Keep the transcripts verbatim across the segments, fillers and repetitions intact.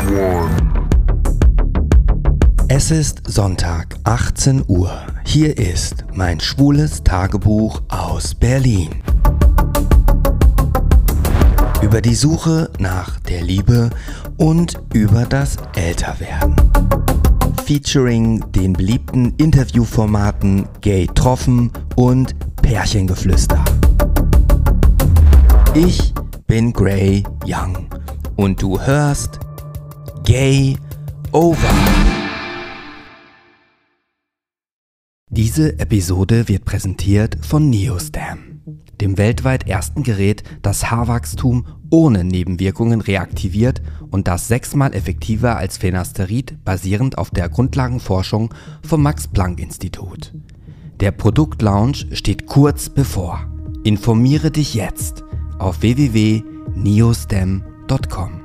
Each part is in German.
Es ist Sonntag, achtzehn Uhr. Hier ist mein schwules Tagebuch aus Berlin. Über die Suche nach der Liebe und über das Älterwerden. Featuring den beliebten Interviewformaten Gay Troffen und Pärchengeflüster. Ich bin Gray Young und du hörst Gay Over. Diese Episode wird präsentiert von Neostem, dem weltweit ersten Gerät, das Haarwachstum ohne Nebenwirkungen reaktiviert und das sechsmal effektiver als Finasterid basierend auf der Grundlagenforschung vom Max-Planck-Institut. Der Produktlaunch steht kurz bevor. Informiere dich jetzt auf w w w punkt neostem punkt com.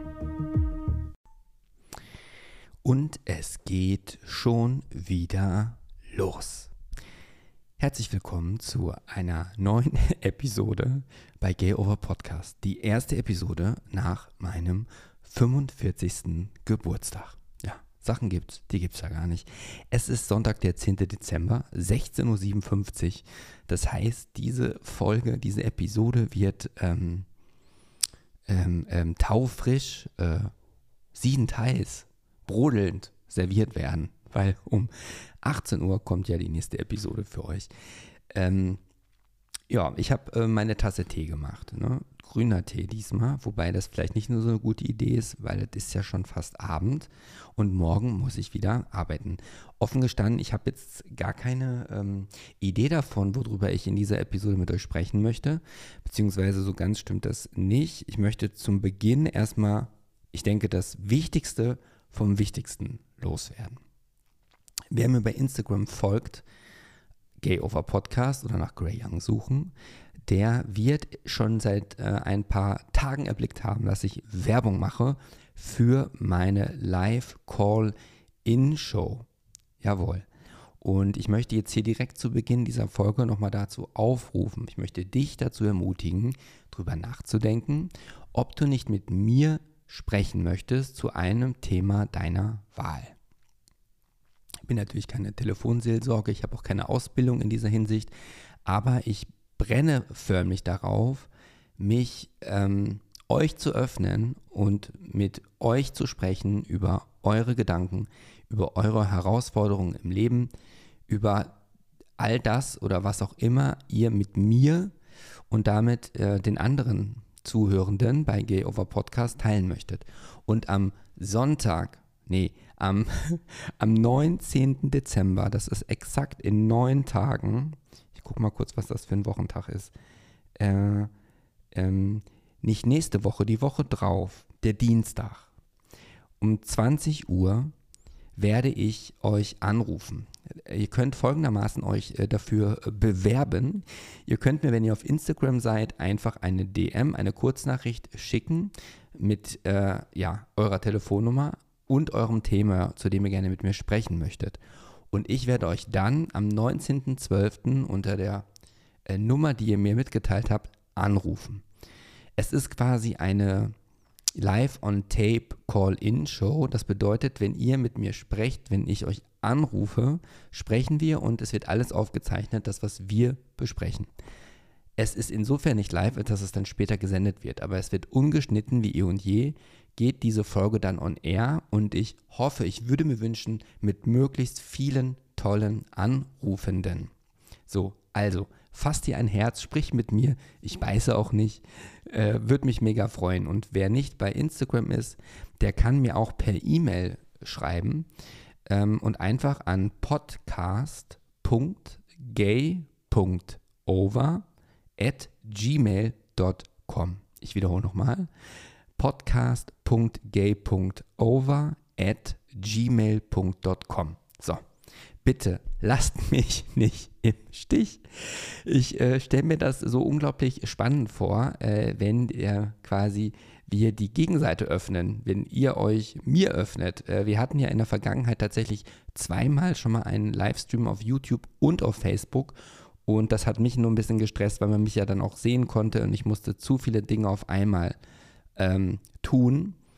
Und es geht schon wieder los. Herzlich willkommen zu einer neuen Episode bei Gay Over Podcast. Die erste Episode nach meinem fünfundvierzigsten Geburtstag. Ja, Sachen gibt's, die gibt's ja gar nicht. Es ist Sonntag, der zehnten Dezember, sechzehn Uhr siebenundfünfzig. Das heißt, diese Folge, diese Episode wird ähm, ähm, ähm, taufrisch, äh, siedendheiß, brodelnd serviert werden. Weil um achtzehn Uhr kommt ja die nächste Episode für euch. Ähm, ja, ich habe äh, meine Tasse Tee gemacht, ne? Grüner Tee diesmal, wobei das vielleicht nicht nur so eine gute Idee ist, weil es ist ja schon fast Abend und morgen muss ich wieder arbeiten. Offen gestanden, ich habe jetzt gar keine ähm, Idee davon, worüber ich in dieser Episode mit euch sprechen möchte, beziehungsweise so ganz stimmt das nicht. Ich möchte zum Beginn erstmal, ich denke, das Wichtigste vom Wichtigsten loswerden. Wer mir bei Instagram folgt, Gay Over Podcast oder nach Gray Young suchen, der wird schon seit äh, ein paar Tagen erblickt haben, dass ich Werbung mache für meine Live-Call-In-Show. Jawohl. Und ich möchte jetzt hier direkt zu Beginn dieser Folge nochmal dazu aufrufen. Ich möchte dich dazu ermutigen, darüber nachzudenken, ob du nicht mit mir sprechen möchtest zu einem Thema deiner Wahl. Ich bin natürlich keine Telefonseelsorge, ich habe auch keine Ausbildung in dieser Hinsicht, aber ich brenne förmlich darauf, mich ähm, euch zu öffnen und mit euch zu sprechen über eure Gedanken, über eure Herausforderungen im Leben, über all das oder was auch immer ihr mit mir und damit äh, den anderen Zuhörenden bei Gay Over Podcast teilen möchtet. Und am Sonntag, nee, am, am neunzehnten Dezember, das ist exakt in neun Tagen, ich gucke mal kurz, was das für ein Wochentag ist, äh, ähm, nicht nächste Woche, die Woche drauf, der Dienstag, um zwanzig Uhr werde ich euch anrufen. Ihr könnt folgendermaßen euch äh, dafür äh, bewerben. Ihr könnt mir, wenn ihr auf Instagram seid, einfach eine D M, eine Kurznachricht schicken mit äh, ja, eurer Telefonnummer und eurem Thema, zu dem ihr gerne mit mir sprechen möchtet. Und ich werde euch dann am neunzehnten zwölften unter der äh, Nummer, die ihr mir mitgeteilt habt, anrufen. Es ist quasi eine Live-on-Tape-Call-In-Show. Das bedeutet, wenn ihr mit mir sprecht, wenn ich euch anrufe, sprechen wir und es wird alles aufgezeichnet, das, was wir besprechen. Es ist insofern nicht live, dass es dann später gesendet wird, aber es wird ungeschnitten wie eh und je, geht diese Folge dann on air und ich hoffe, ich würde mir wünschen, mit möglichst vielen tollen Anrufenden. So, also, fasst dir ein Herz, sprich mit mir, ich beiße auch nicht, äh, würde mich mega freuen. Und wer nicht bei Instagram ist, der kann mir auch per E-Mail schreiben ähm, und einfach an podcast punkt gay punkt over at gmail punkt com. Ich wiederhole nochmal, podcast punkt gay punkt over at gmail punkt com. So, bitte lasst mich nicht im Stich. Ich äh, stelle mir das so unglaublich spannend vor, äh, wenn äh, quasi wir die Gegenseite öffnen, wenn ihr euch mir öffnet. Äh, wir hatten ja in der Vergangenheit tatsächlich zweimal schon mal einen Livestream auf YouTube und auf Facebook und das hat mich nur ein bisschen gestresst, weil man mich ja dann auch sehen konnte und ich musste zu viele Dinge auf einmal ähm, tun.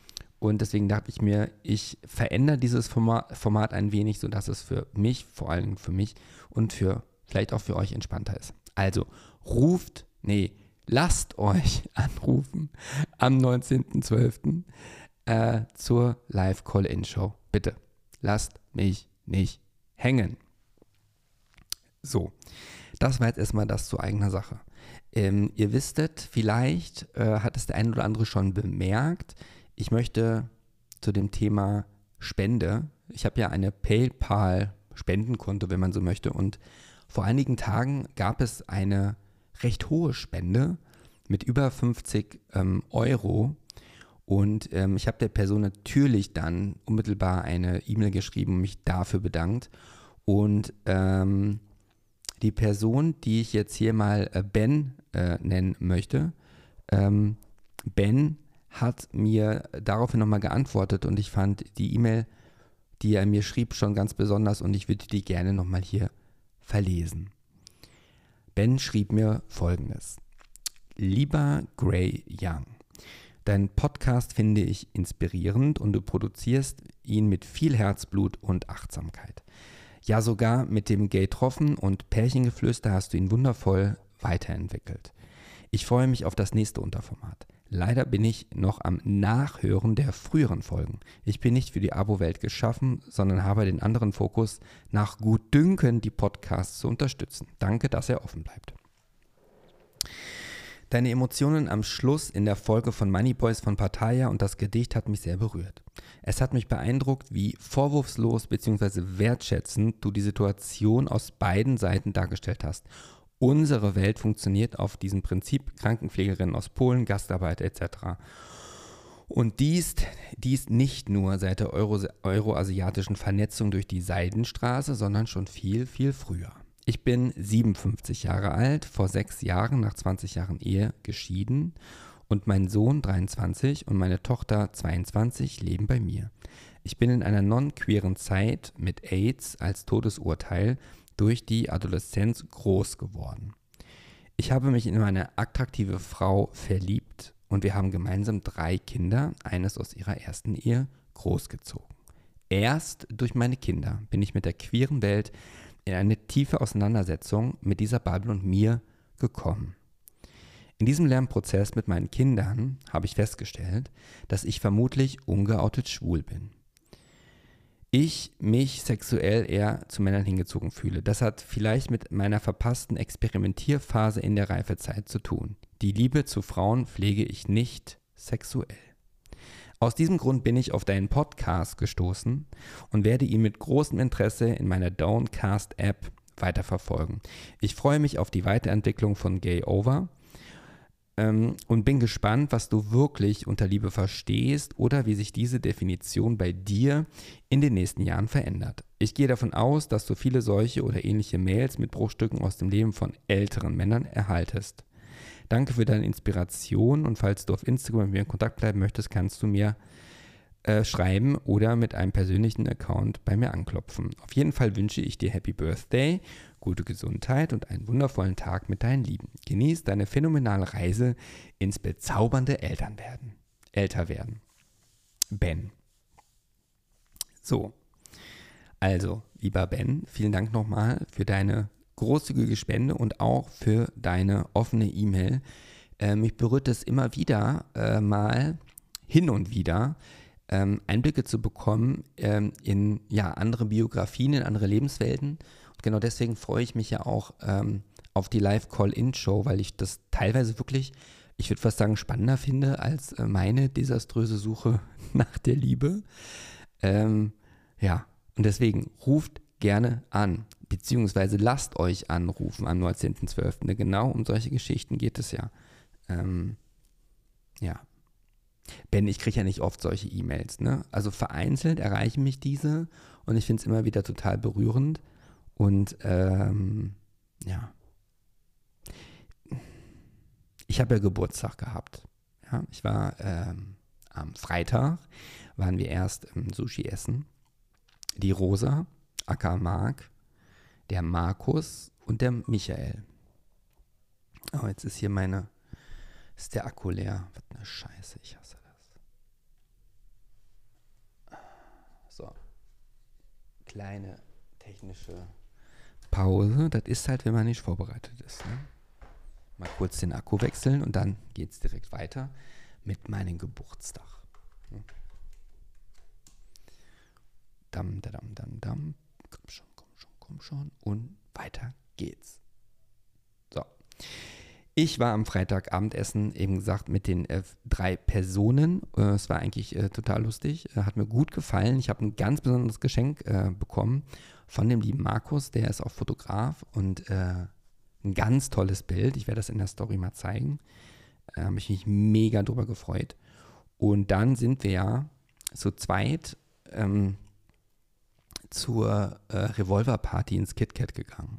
Und deswegen dachte ich mir, ich verändere dieses Format, Format ein wenig, sodass es für mich, vor allem für mich und für vielleicht auch für euch entspannter ist. Also ruft, nee, lasst euch anrufen am neunzehnten zwölften Äh, zur Live-Call-In-Show. Bitte, lasst mich nicht hängen. So, das war jetzt erstmal das zu eigener Sache. Ähm, ihr wisstet, vielleicht äh, hat es der ein oder andere schon bemerkt, ich möchte zu dem Thema Spende, ich habe ja eine PayPal-Spendenkonto, wenn man so möchte, und vor einigen Tagen gab es eine recht hohe Spende mit über fünfzig ähm, Euro. Und ähm, ich habe der Person natürlich dann unmittelbar eine E-Mail geschrieben und mich dafür bedankt. Und ähm, die Person, die ich jetzt hier mal äh, Ben äh, nennen möchte, ähm, Ben hat mir daraufhin nochmal geantwortet und ich fand die E-Mail, die er mir schrieb, schon ganz besonders und ich würde die gerne nochmal hier verlesen. Ben schrieb mir Folgendes. Lieber Gray Young, deinen Podcast finde ich inspirierend und du produzierst ihn mit viel Herzblut und Achtsamkeit. Ja, sogar mit dem Gay-Troffen und Pärchengeflüster hast du ihn wundervoll weiterentwickelt. Ich freue mich auf das nächste Unterformat. Leider bin ich noch am Nachhören der früheren Folgen. Ich bin nicht für die Abo-Welt geschaffen, sondern habe den anderen Fokus, nach Gutdünken die Podcasts zu unterstützen. Danke, dass er offen bleibt. Deine Emotionen am Schluss in der Folge von Moneyboys von Pattaya und das Gedicht hat mich sehr berührt. Es hat mich beeindruckt, wie vorwurfslos bzw. wertschätzend du die Situation aus beiden Seiten dargestellt hast. Unsere Welt funktioniert auf diesem Prinzip, Krankenpflegerinnen aus Polen, Gastarbeiter et cetera. Und dies, dies nicht nur seit der Euro, euroasiatischen Vernetzung durch die Seidenstraße, sondern schon viel, viel früher. Ich bin siebenundfünfzig Jahre alt, vor sechs Jahren nach zwanzig Jahren Ehe geschieden und mein Sohn dreiundzwanzig und meine Tochter zweiundzwanzig leben bei mir. Ich bin in einer non-queeren Zeit mit AIDS als Todesurteil durch die Adoleszenz groß geworden. Ich habe mich in eine attraktive Frau verliebt und wir haben gemeinsam drei Kinder, eines aus ihrer ersten Ehe, großgezogen. Erst durch meine Kinder bin ich mit der queeren Welt in eine tiefe Auseinandersetzung mit dieser Bubble und mir gekommen. In diesem Lernprozess mit meinen Kindern habe ich festgestellt, dass ich vermutlich ungeoutet schwul bin. Ich mich sexuell eher zu Männern hingezogen fühle. Das hat vielleicht mit meiner verpassten Experimentierphase in der Reifezeit zu tun. Die Liebe zu Frauen pflege ich nicht sexuell. Aus diesem Grund bin ich auf deinen Podcast gestoßen und werde ihn mit großem Interesse in meiner Downcast-App weiterverfolgen. Ich freue mich auf die Weiterentwicklung von Gay Over ähm, und bin gespannt, was du wirklich unter Liebe verstehst oder wie sich diese Definition bei dir in den nächsten Jahren verändert. Ich gehe davon aus, dass du viele solche oder ähnliche Mails mit Bruchstücken aus dem Leben von älteren Männern erhaltest. Danke für deine Inspiration und falls du auf Instagram mit mir in Kontakt bleiben möchtest, kannst du mir äh, schreiben oder mit einem persönlichen Account bei mir anklopfen. Auf jeden Fall wünsche ich dir Happy Birthday, gute Gesundheit und einen wundervollen Tag mit deinen Lieben. Genieß deine phänomenale Reise ins bezaubernde Elternwerden. Älterwerden. Ben. So, also, lieber Ben, vielen Dank nochmal für deine großzügige Spende und auch für deine offene E-Mail. Äh, mich berührt es immer wieder äh, mal hin und wieder ähm, Einblicke zu bekommen ähm, in ja, andere Biografien, in andere Lebenswelten. Und genau deswegen freue ich mich ja auch ähm, auf die Live-Call-In-Show, weil ich das teilweise wirklich, ich würde fast sagen, spannender finde als äh, meine desaströse Suche nach der Liebe. Ähm, ja, und deswegen ruft gerne an. Beziehungsweise lasst euch anrufen am neunzehnten zwölften Genau um solche Geschichten geht es ja. Ähm, ja. Ben, ich kriege ja nicht oft solche E-Mails, ne? Also vereinzelt erreichen mich diese und ich finde es immer wieder total berührend. Und ähm, ja. Ich habe ja Geburtstag gehabt. Ja? Ich war ähm, am Freitag, waren wir erst im Sushi essen. Die Rosa, aka Marc, der Markus und der Michael. Oh, jetzt ist hier meine, ist der Akku leer. Was eine Scheiße, ich hasse das. kleine technische Pause. Das ist halt, wenn man nicht vorbereitet ist. Ne? Mal kurz den Akku wechseln und dann geht es direkt weiter mit meinem Geburtstag. Hm. Dam, dam, dam, dam. Komm schon, komm schon, komm schon. Und weiter geht's. So. Ich war am Freitag Abendessen, eben gesagt, mit den äh, drei Personen. Äh, es war eigentlich äh, total lustig. Äh, hat mir gut gefallen. Ich habe ein ganz besonderes Geschenk äh, bekommen von dem lieben Markus. Der ist auch Fotograf und äh, ein ganz tolles Bild. Ich werde das in der Story mal zeigen. Da äh, habe ich mich mega drüber gefreut. Und dann sind wir ja zu zweit ähm, zur äh, Revolver-Party ins KitKat gegangen.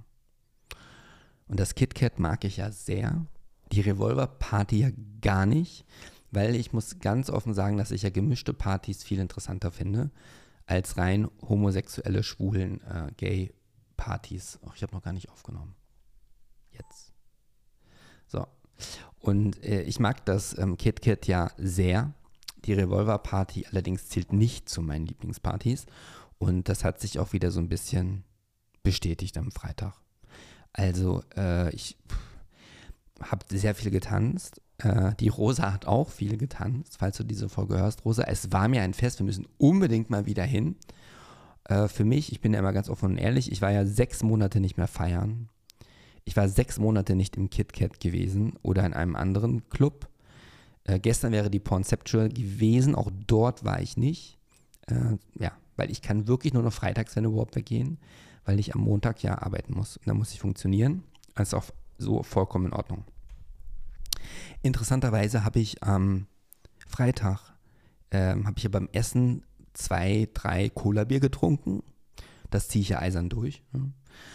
Und das KitKat mag ich ja sehr. Die Revolver-Party ja gar nicht, weil ich muss ganz offen sagen, dass ich ja gemischte Partys viel interessanter finde, als rein homosexuelle, schwulen, äh, Gay-Partys. Ach, ich habe noch gar nicht aufgenommen. Jetzt. So. Und äh, ich mag das ähm, KitKat ja sehr. Die Revolver-Party allerdings zählt nicht zu meinen Lieblingspartys. Und das hat sich auch wieder so ein bisschen bestätigt am Freitag. Also äh, ich habe sehr viel getanzt. Äh, die Rosa hat auch viel getanzt, falls du diese Folge hörst. Rosa, es war mir ein Fest, wir müssen unbedingt mal wieder hin. Äh, für mich, ich bin ja immer ganz offen und ehrlich, ich war ja sechs Monate nicht mehr feiern. Ich war sechs Monate nicht im KitKat gewesen oder in einem anderen Club. Äh, gestern wäre die Pornceptual gewesen, auch dort war ich nicht. Äh, ja, weil ich kann wirklich nur noch freitags, wenn überhaupt, weggehen, weil ich am Montag ja arbeiten muss. Und da muss ich funktionieren. Das ist auch so vollkommen in Ordnung. Interessanterweise habe ich am Freitag, ähm, habe ich ja beim Essen zwei, drei Cola-Bier getrunken. Das ziehe ich ja eisern durch. Ne?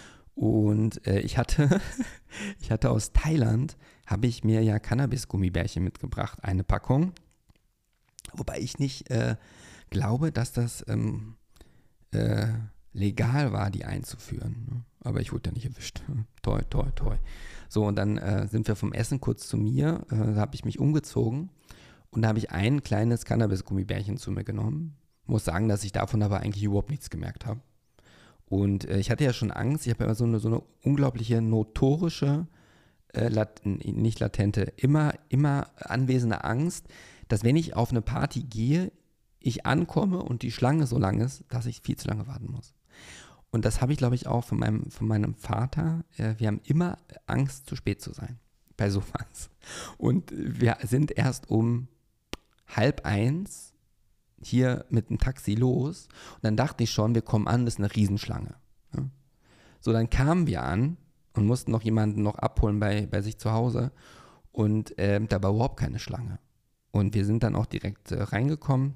Und äh, ich hatte, ich hatte aus Thailand, habe ich mir ja Cannabis-Gummibärchen mitgebracht, eine Packung. Wobei ich nicht äh, glaube, dass das ähm, äh, legal war, die einzuführen. Ne? Aber ich wurde ja nicht erwischt. Toi, toi, toi. So, und dann äh, sind wir vom Essen kurz zu mir. Äh, da habe ich mich umgezogen und da habe ich ein kleines Cannabis-Gummibärchen zu mir genommen. Muss sagen, dass ich davon aber eigentlich überhaupt nichts gemerkt habe. Und äh, ich hatte ja schon Angst. Ich habe ja so eine, so eine unglaubliche notorische, äh, lat nicht latente, immer, immer anwesende Angst, dass wenn ich auf eine Party gehe, ich ankomme und die Schlange so lang ist, dass ich viel zu lange warten muss. Und das habe ich, glaube ich, auch von meinem, von meinem Vater. Äh, wir haben immer Angst, zu spät zu sein bei sowas. Und wir sind erst um halb eins hier mit dem Taxi los. Und dann dachte ich schon, wir kommen an, das ist eine Riesenschlange. Ja? So, dann kamen wir an und mussten noch jemanden noch abholen bei, bei sich zu Hause. Und äh, da war überhaupt keine Schlange. Und wir sind dann auch direkt äh, reingekommen.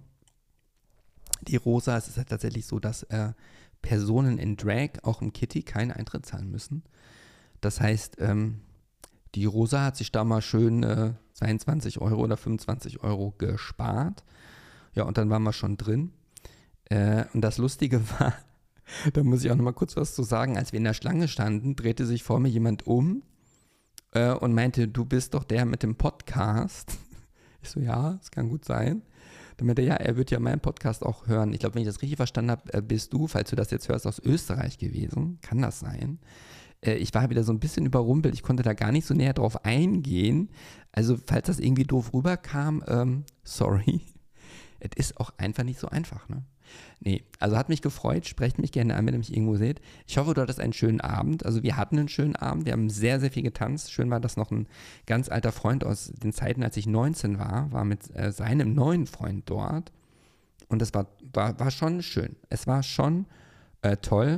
Die Rosa, es ist halt tatsächlich so, dass äh, Personen in Drag, auch im Kitty, keinen Eintritt zahlen müssen. Das heißt, ähm, die Rosa hat sich da mal schön äh, zweiundzwanzig Euro oder fünfundzwanzig Euro gespart. Ja, und dann waren wir schon drin. Äh, und das Lustige war, da muss ich auch noch mal kurz was zu sagen, als wir in der Schlange standen, drehte sich vor mir jemand um äh, und meinte, du bist doch der mit dem Podcast. Ich so, ja, das kann gut sein. Dann meinte er, ja, er wird ja meinen Podcast auch hören. Ich glaube, wenn ich das richtig verstanden habe, bist du, falls du das jetzt hörst, aus Österreich gewesen. Kann das sein? Äh, ich war wieder so ein bisschen überrumpelt. Ich konnte da gar nicht so näher drauf eingehen. Also, falls das irgendwie doof rüberkam, ähm, sorry. Es ist auch einfach nicht so einfach, ne? Nee, also hat mich gefreut. Sprecht mich gerne an, wenn ihr mich irgendwo seht. Ich hoffe, du hattest einen schönen Abend. Also wir hatten einen schönen Abend. Wir haben sehr, sehr viel getanzt. Schön war, dass noch ein ganz alter Freund aus den Zeiten, als ich neunzehn war, war mit äh, seinem neuen Freund dort. Und das war, war, war schon schön. Es war schon äh, toll.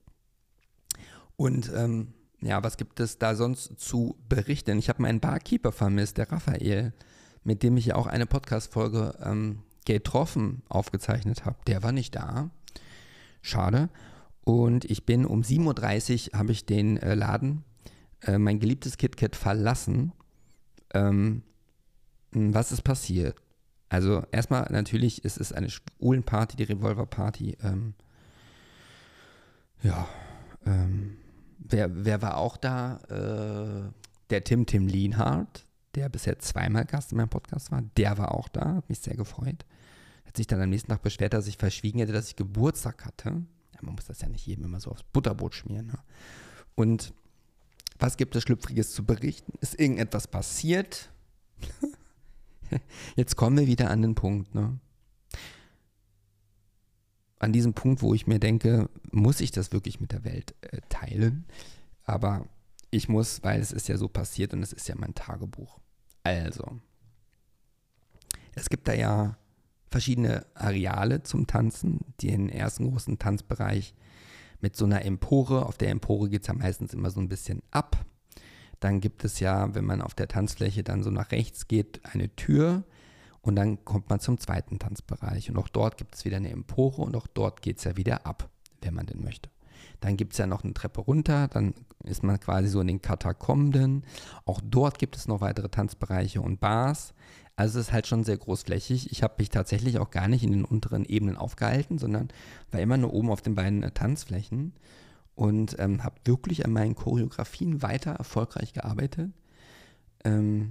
Und ähm, ja, was gibt es da sonst zu berichten? Ich habe meinen Barkeeper vermisst, der Raphael, mit dem ich ja auch eine Podcast-Folge ähm, getroffen aufgezeichnet habe. Der war nicht da. Schade. Und ich bin um sieben Uhr dreißig habe ich den äh, Laden, äh, mein geliebtes KitKat, verlassen. Ähm, was ist passiert? Also erstmal natürlich ist es eine Schwulenparty, die Revolver-Party. Ähm, ja, ähm, wer, wer war auch da? Äh, der Tim Tim Lienhardt, der bisher zweimal Gast in meinem Podcast war, der war auch da, hat mich sehr gefreut. Hat sich dann am nächsten Tag beschwert, dass ich verschwiegen hätte, dass ich Geburtstag hatte. Ja, man muss das ja nicht jedem immer so aufs Butterbrot schmieren. Ne? Und was gibt es Schlüpfriges zu berichten? Ist irgendetwas passiert? Jetzt kommen wir wieder an den Punkt, ne? An diesem Punkt, wo ich mir denke, muss ich das wirklich mit der Welt äh, teilen? Aber ich muss, weil es ist ja so passiert und es ist ja mein Tagebuch. Also, es gibt da ja verschiedene Areale zum Tanzen. Den ersten großen Tanzbereich mit so einer Empore. Auf der Empore geht es ja meistens immer so ein bisschen ab. Dann gibt es ja, wenn man auf der Tanzfläche dann so nach rechts geht, eine Tür. Und dann kommt man zum zweiten Tanzbereich. Und auch dort gibt es wieder eine Empore und auch dort geht es ja wieder ab, wenn man denn möchte. Dann gibt es ja noch eine Treppe runter, dann ist man quasi so in den Katakomben. Auch dort gibt es noch weitere Tanzbereiche und Bars. Also es ist halt schon sehr großflächig. Ich habe mich tatsächlich auch gar nicht in den unteren Ebenen aufgehalten, sondern war immer nur oben auf den beiden äh, Tanzflächen und ähm, habe wirklich an meinen Choreografien weiter erfolgreich gearbeitet. Ähm,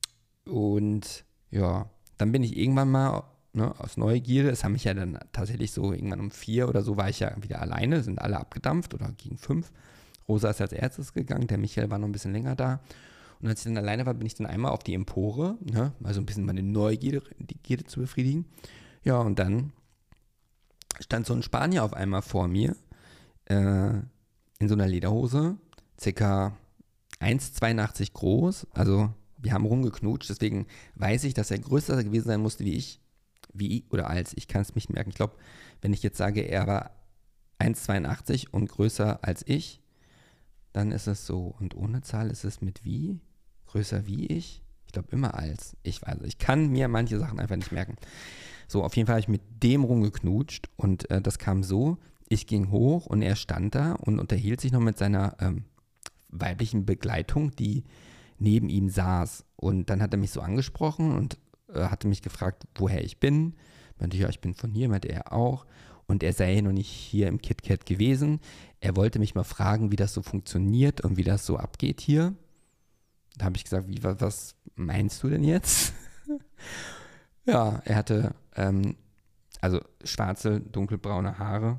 und ja, dann bin ich irgendwann mal, ne, aus Neugierde, es haben mich ja dann tatsächlich so, irgendwann um vier oder so war ich ja wieder alleine, sind alle abgedampft oder gegen fünf. Rosa ist als erstes gegangen, der Michael war noch ein bisschen länger da. Und als ich dann alleine war, bin ich dann einmal auf die Empore, ne, also ein bisschen meine Neugierde die Gierde zu befriedigen. Ja, und dann stand so ein Spanier auf einmal vor mir, äh, in so einer Lederhose, circa eins Komma zweiundachtzig groß, also wir haben rumgeknutscht, deswegen weiß ich, dass er größer gewesen sein musste wie ich, wie ich oder als, ich kann es nicht merken. Ich glaube, wenn ich jetzt sage, er war eins Komma zweiundachtzig und größer als ich, dann ist es so. Und ohne Zahl ist es mit wie? Größer wie ich? Ich glaube immer als. Ich weiß, ich kann mir manche Sachen einfach nicht merken. So, auf jeden Fall habe ich mit dem rumgeknutscht und äh, das kam so, ich ging hoch und er stand da und unterhielt sich noch mit seiner ähm, weiblichen Begleitung, die neben ihm saß. Und dann hat er mich so angesprochen und äh, hatte mich gefragt, woher ich bin. Meinte, ja, ich bin von hier, meinte er auch. Und er sei noch nicht hier im KitKat gewesen. Er wollte mich mal fragen, wie das so funktioniert und wie das so abgeht hier. Da habe ich gesagt, wie, was meinst du denn jetzt? Ja, er hatte ähm, also schwarze, dunkelbraune Haare,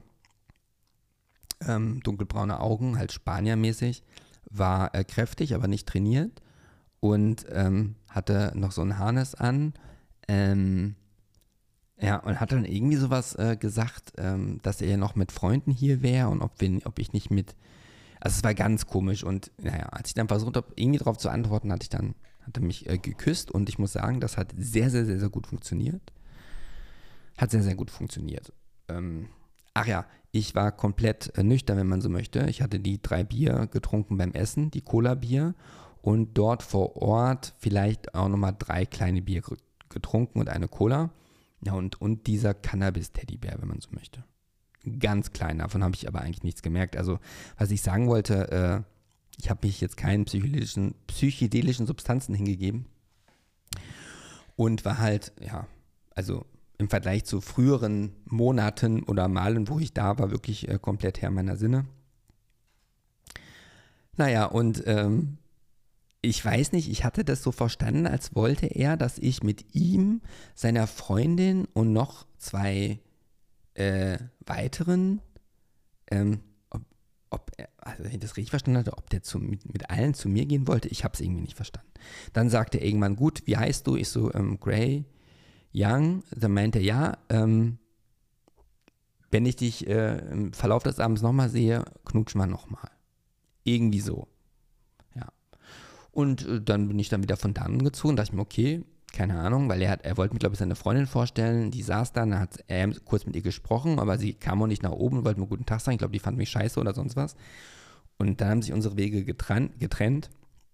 ähm, dunkelbraune Augen, halt Spaniermäßig, war äh, kräftig, aber nicht trainiert und ähm, hatte noch so ein Harness an. Ähm, ja, und hat dann irgendwie sowas äh, gesagt, ähm, dass er ja noch mit Freunden hier wäre und ob, wir, ob ich nicht mit. Also es war ganz komisch und naja, als ich dann versucht habe, irgendwie darauf zu antworten, hatte ich dann, hat er mich äh, geküsst und ich muss sagen, das hat sehr, sehr, sehr, sehr gut funktioniert. Hat sehr, sehr gut funktioniert. Ähm, ach ja, ich war komplett äh, nüchtern, wenn man so möchte. Ich hatte die drei Bier getrunken beim Essen, die Cola-Bier und dort vor Ort vielleicht auch nochmal drei kleine Bier getrunken und eine Cola. Ja, und, und dieser Cannabis-Teddybär, wenn man so möchte. Ganz klein, davon habe ich aber eigentlich nichts gemerkt. Also, was ich sagen wollte, äh, ich habe mich jetzt keinen psychedelischen, psychedelischen Substanzen hingegeben und war halt, ja, also im Vergleich zu früheren Monaten oder Malen, wo ich da war, wirklich äh, komplett Herr meiner Sinne. Naja, und ähm, ich weiß nicht, ich hatte das so verstanden, als wollte er, dass ich mit ihm, seiner Freundin und noch zwei äh, weiteren, ähm, ob, ob er, also wenn ich das richtig verstanden hatte, ob der zu, mit, mit allen zu mir gehen wollte, ich habe es irgendwie nicht verstanden. Dann sagte er irgendwann, gut, wie heißt du? Ich so, ähm, Gray Young. Dann meinte er, ja, ähm, wenn ich dich äh, im Verlauf des Abends nochmal sehe, knutschen wir nochmal. Irgendwie so. Ja. Und äh, dann bin ich dann wieder von dannen gezogen, dachte ich mir, okay, keine Ahnung, weil er hat, er wollte mir, glaube ich, seine Freundin vorstellen, die saß da, dann hat er kurz mit ihr gesprochen, aber sie kam auch nicht nach oben und wollte mir guten Tag sagen, ich glaube, die fand mich scheiße oder sonst was. Und dann haben sich unsere Wege getrennt. getrennt.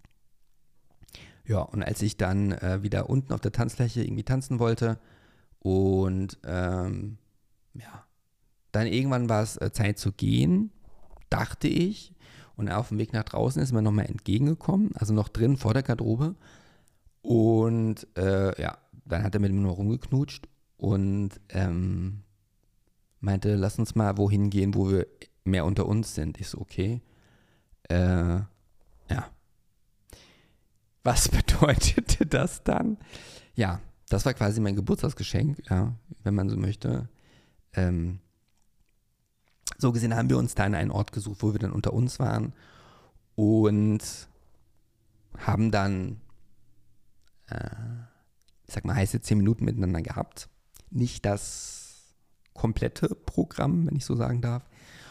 Ja, und als ich dann äh, wieder unten auf der Tanzfläche irgendwie tanzen wollte und ähm, ja, dann irgendwann war es äh, Zeit zu gehen, dachte ich, und auf dem Weg nach draußen ist mir nochmal entgegengekommen, also noch drin vor der Garderobe. Und äh, ja, dann hat er mit mir nur rumgeknutscht und ähm, meinte, lass uns mal wohin gehen, wo wir mehr unter uns sind. Ich so, okay. Äh, ja. Was bedeutete das dann? Ja, das war quasi mein Geburtstagsgeschenk, ja, wenn man so möchte. Ähm, So gesehen haben wir uns da in einen Ort gesucht, wo wir dann unter uns waren und haben dann, äh, ich sag mal, heiße zehn Minuten miteinander gehabt. Nicht das komplette Programm, wenn ich so sagen darf.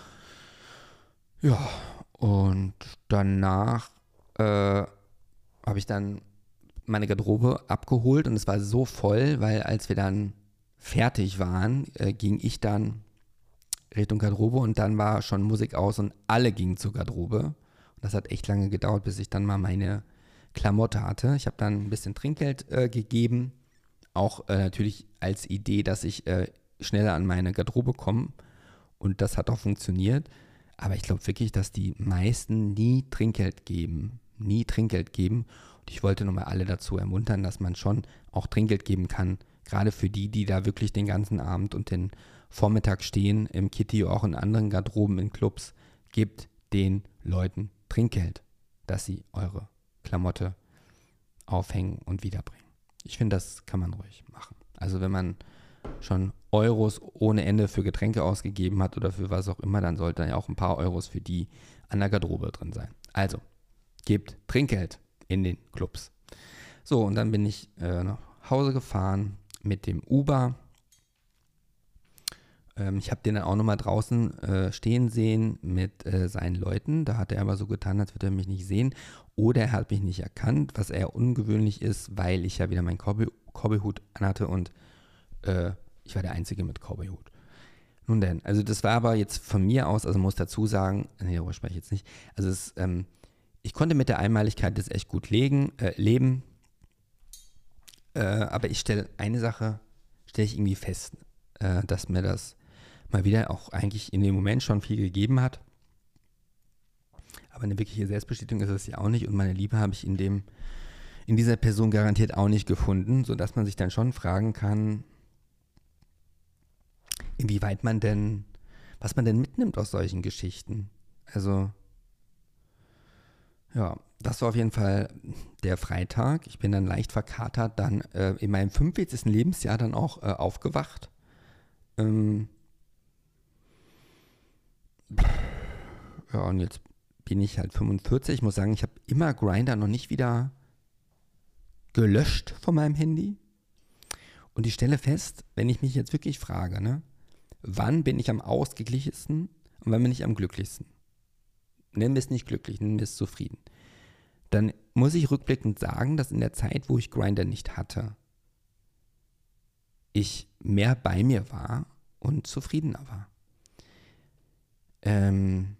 Ja, und danach äh, habe ich dann meine Garderobe abgeholt und es war so voll, weil als wir dann fertig waren, äh, ging ich dann Richtung Garderobe und dann war schon Musik aus und alle gingen zur Garderobe. Und das hat echt lange gedauert, bis ich dann mal meine Klamotte hatte. Ich habe dann ein bisschen Trinkgeld äh, gegeben, auch äh, natürlich als Idee, dass ich äh, schneller an meine Garderobe komme und das hat auch funktioniert. Aber ich glaube wirklich, dass die meisten nie Trinkgeld geben, nie Trinkgeld geben. Und ich wollte nochmal alle dazu ermuntern, dass man schon auch Trinkgeld geben kann, gerade für die, die da wirklich den ganzen Abend und den Vormittag stehen, im Kitty, auch in anderen Garderoben, in Clubs, gebt den Leuten Trinkgeld, dass sie eure Klamotte aufhängen und wiederbringen. Ich finde, das kann man ruhig machen. Also wenn man schon Euros ohne Ende für Getränke ausgegeben hat oder für was auch immer, dann sollte ja auch ein paar Euros für die an der Garderobe drin sein. Also, gebt Trinkgeld in den Clubs. So, und dann bin ich äh, nach Hause gefahren mit dem Uber. Ähm, ich habe den dann auch nochmal draußen äh, stehen sehen mit äh, seinen Leuten. Da hat er aber so getan, als würde er mich nicht sehen. Oder er hat mich nicht erkannt, was eher ungewöhnlich ist, weil ich ja wieder meinen Cowboy- Cowboy-Hut anhatte und äh, ich war der Einzige mit Cowboy-Hut. Nun denn, also das war aber jetzt von mir aus, also muss dazu sagen, nee, darüber spreche ich jetzt nicht, also es, ähm, ich konnte mit der Einmaligkeit das echt gut legen, äh, leben, äh, aber ich stelle eine Sache, stelle ich irgendwie fest, äh, dass mir das mal wieder auch eigentlich in dem Moment schon viel gegeben hat, aber eine wirkliche Selbstbestätigung ist es ja auch nicht und meine Liebe habe ich in dem, in dieser Person garantiert auch nicht gefunden, sodass man sich dann schon fragen kann, inwieweit man denn, was man denn mitnimmt aus solchen Geschichten. Also, ja, das war auf jeden Fall der Freitag. Ich bin dann leicht verkatert, dann äh, in meinem fünfundvierzigsten Lebensjahr dann auch äh, aufgewacht. Ähm, ja, und jetzt bin ich halt fünfundvierzig. Ich muss sagen, ich habe immer Grindr noch nicht wieder gelöscht von meinem Handy. Und ich stelle fest, wenn ich mich jetzt wirklich frage, ne, wann bin ich am ausgeglichensten und wann bin ich am glücklichsten? Nennen wir es nicht glücklich, nennen wir es zufrieden. Dann muss ich rückblickend sagen, dass in der Zeit, wo ich Grindr nicht hatte, ich mehr bei mir war und zufriedener war. Ähm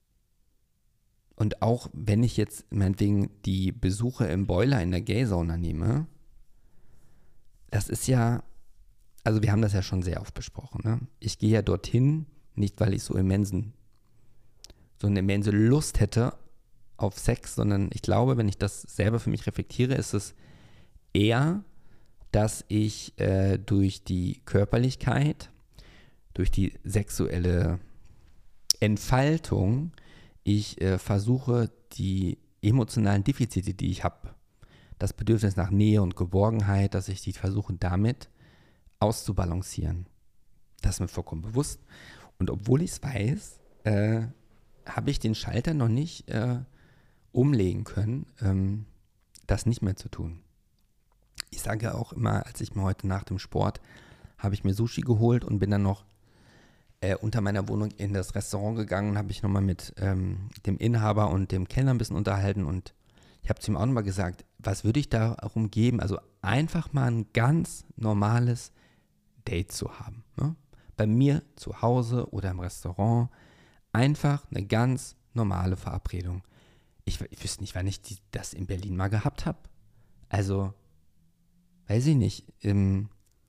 und auch wenn ich jetzt meinetwegen die Besuche im Boiler in der Gay-Sauna nehme, das ist ja, also wir haben das ja schon sehr oft besprochen, ne? Ich gehe ja dorthin, nicht weil ich so immensen, so eine immense Lust hätte auf Sex, sondern ich glaube, wenn ich das selber für mich reflektiere, ist es eher, dass ich äh, durch die Körperlichkeit, durch die sexuelle Entfaltung, ich äh, versuche, die emotionalen Defizite, die ich habe, das Bedürfnis nach Nähe und Geborgenheit, dass ich die versuche damit auszubalancieren. Das ist mir vollkommen bewusst. Und obwohl ich es weiß, äh, habe ich den Schalter noch nicht äh, umlegen können, ähm, das nicht mehr zu tun. Ich sage ja auch immer, als ich mir heute nach dem Sport, habe ich mir Sushi geholt und bin dann noch äh, unter meiner Wohnung in das Restaurant gegangen, habe ich nochmal mit ähm, dem Inhaber und dem Kellner ein bisschen unterhalten und ich habe zu ihm auch nochmal gesagt, was würde ich darum geben, also einfach mal ein ganz normales Date zu haben. Ne? Bei mir zu Hause oder im Restaurant, einfach eine ganz normale Verabredung. Ich, ich wüsste nicht, wann ich die, das in Berlin mal gehabt habe. Also, weiß ich nicht. Ähm,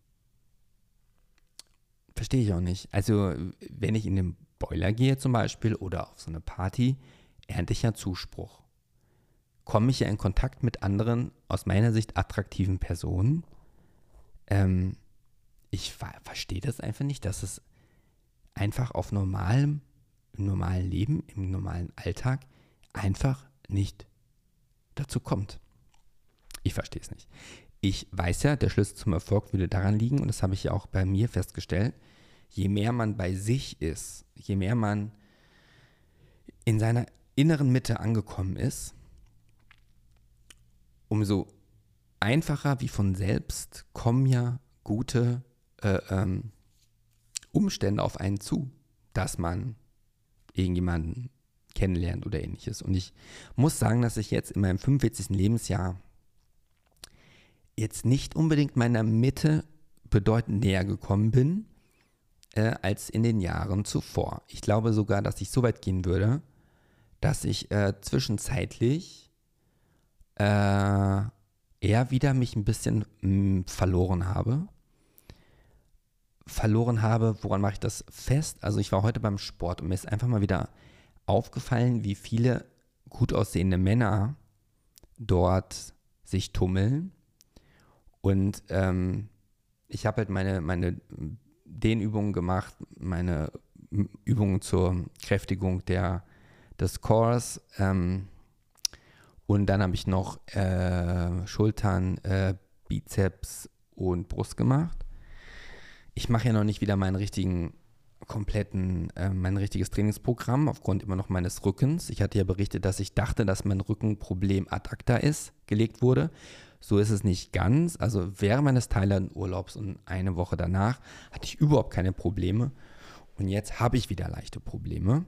verstehe ich auch nicht. Also, wenn ich in den Boiler gehe zum Beispiel oder auf so eine Party, ernte ich ja Zuspruch. Komme ich ja in Kontakt mit anderen, aus meiner Sicht attraktiven Personen. Ähm, ich ver- verstehe das einfach nicht, dass es einfach auf normalem, im normalen Leben, im normalen Alltag einfach nicht dazu kommt. Ich verstehe es nicht. Ich weiß ja, der Schlüssel zum Erfolg würde daran liegen, und das habe ich ja auch bei mir festgestellt, je mehr man bei sich ist, je mehr man in seiner inneren Mitte angekommen ist, umso einfacher wie von selbst kommen ja gute äh, ähm, Umstände auf einen zu, dass man irgendjemanden kennenlernt oder ähnliches. Und ich muss sagen, dass ich jetzt in meinem fünfundvierzigsten Lebensjahr jetzt nicht unbedingt meiner Mitte bedeutend näher gekommen bin, äh, als in den Jahren zuvor. Ich glaube sogar, dass ich so weit gehen würde, dass ich äh, zwischenzeitlich äh, eher wieder mich ein bisschen mh, verloren habe. Verloren habe, woran mache ich das fest? Also ich war heute beim Sport und mir ist einfach mal wieder aufgefallen, wie viele gut aussehende Männer dort sich tummeln. Und ähm, ich habe halt meine, meine Dehnübungen gemacht, meine Übungen zur Kräftigung der, des Cores. Ähm, und dann habe ich noch äh, Schultern, äh, Bizeps und Brust gemacht. Ich mache ja noch nicht wieder meinen richtigen, kompletten, äh, mein richtiges Trainingsprogramm aufgrund immer noch meines Rückens. Ich hatte ja berichtet, dass ich dachte, dass mein Rückenproblem ad acta ist, gelegt wurde. So ist es nicht ganz. Also während meines Thailand-Urlaubs und eine Woche danach hatte ich überhaupt keine Probleme. Und jetzt habe ich wieder leichte Probleme.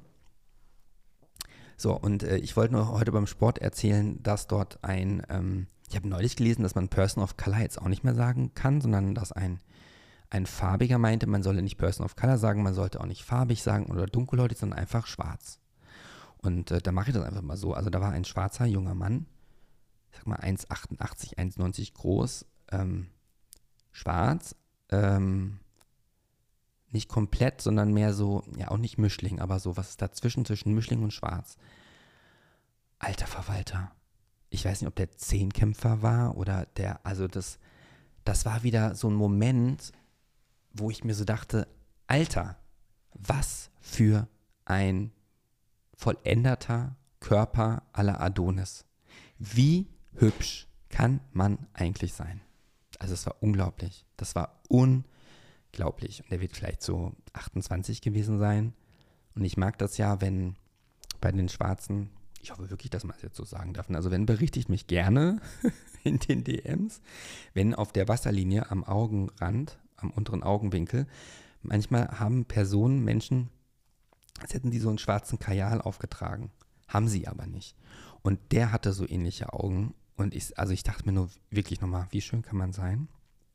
So, und äh, ich wollte noch heute beim Sport erzählen, dass dort ein, ähm, ich habe neulich gelesen, dass man Person of Color jetzt auch nicht mehr sagen kann, sondern dass ein Ein Farbiger meinte, man solle nicht Person of Color sagen, man sollte auch nicht farbig sagen oder dunkelhäutig, sondern einfach schwarz. Und äh, da mache ich das einfach mal so. Also da war ein schwarzer junger Mann, ich sag mal eins Komma achtundachtzig, eins Komma neunzig groß, ähm, schwarz, ähm, nicht komplett, sondern mehr so, ja auch nicht Mischling, aber so, was ist dazwischen, zwischen Mischling und schwarz. Alter Verwalter. Ich weiß nicht, ob der Zehnkämpfer war oder der, also das, das war wieder so ein Moment, wo ich mir so dachte, Alter, was für ein vollendeter Körper à la Adonis. Wie hübsch kann man eigentlich sein? Also es war unglaublich. Das war unglaublich. Und der wird vielleicht so achtundzwanzig gewesen sein. Und ich mag das ja, wenn bei den Schwarzen, ich hoffe wirklich, dass man es jetzt so sagen darf, also wenn, berichtigt mich gerne in den D Ms, wenn auf der Wasserlinie am Augenrand, am unteren Augenwinkel, manchmal haben Personen, Menschen, als hätten die so einen schwarzen Kajal aufgetragen. Haben sie aber nicht. Und der hatte so ähnliche Augen. Und ich, also ich dachte mir nur wirklich nochmal, wie schön kann man sein?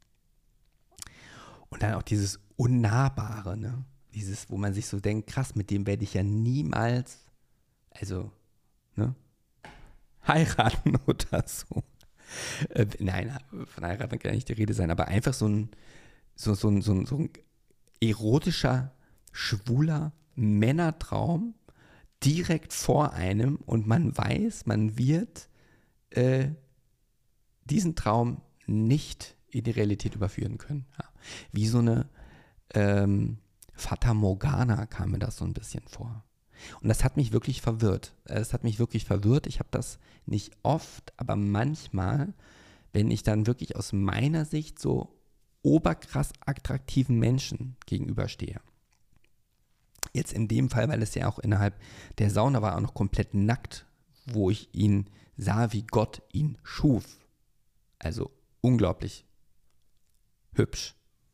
Und dann auch dieses Unnahbare, ne? Dieses, wo man sich so denkt, krass, mit dem werde ich ja niemals, also, ne? Heiraten oder so. Äh, nein, von heiraten kann nicht die Rede sein, aber einfach so ein So, so, so, so ein erotischer, schwuler Männertraum direkt vor einem und man weiß, man wird äh, diesen Traum nicht in die Realität überführen können. Ja. Wie so eine ähm, Fata Morgana kam mir das so ein bisschen vor. Und das hat mich wirklich verwirrt. Es hat mich wirklich verwirrt. Ich habe das nicht oft, aber manchmal, wenn ich dann wirklich aus meiner Sicht so oberkrass attraktiven Menschen gegenüberstehe. Jetzt in dem Fall, weil es ja auch innerhalb der Sauna war, auch noch komplett nackt, wo ich ihn sah, wie Gott ihn schuf. Also unglaublich hübsch.